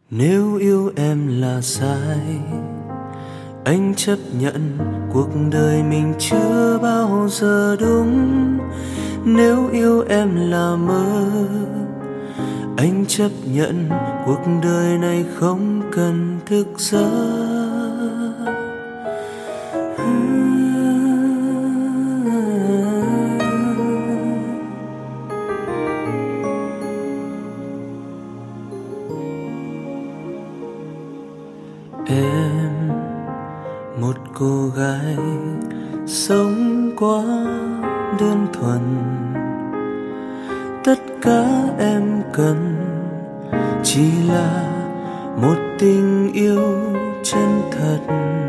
Nếu yêu em là sai, anh chấp nhận cuộc đời mình chưa bao giờ đúng. Nếu yêu em là mơ, anh chấp nhận cuộc đời này không cần thức giấc. Em một cô gái sống quá đơn thuần, tất cả em cần chỉ là một tình yêu chân thật.